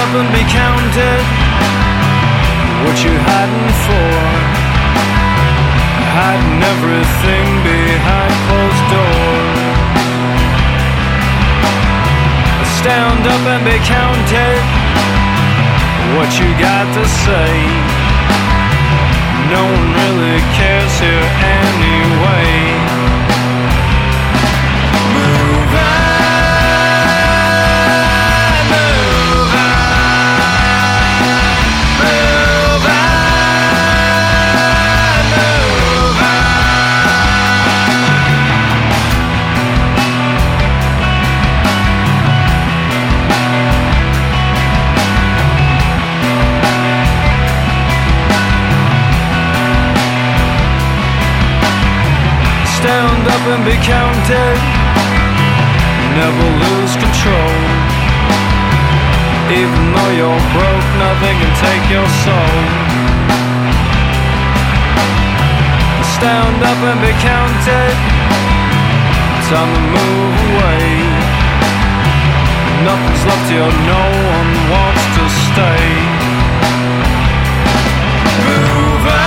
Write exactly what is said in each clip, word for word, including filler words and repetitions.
up and be counted. What you hiding for? Hiding everything behind closed doors. Stand up and be counted. What you got to say? No one really cares here anyway. Move on, move on, move on, move on. Stand up and be counted. Never lose control. Even though you're broke, nothing can take your soul. Stand up and be counted. Time to move away. Nothing's left here, no one wants to stay. Move on.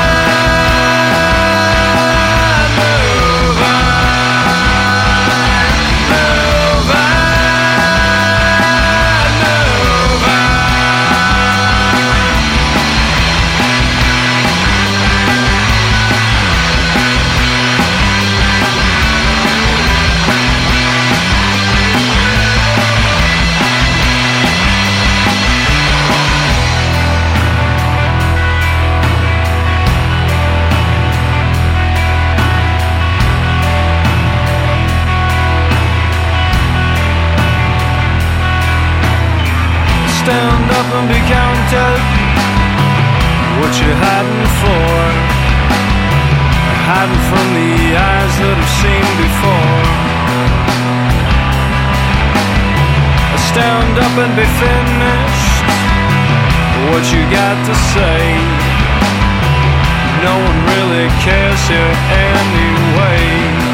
Stand up and be counted. What you hiding for? Hiding from the eyes that have seen before. Stand up and be finished. What you got to say? No one really cares here anyway.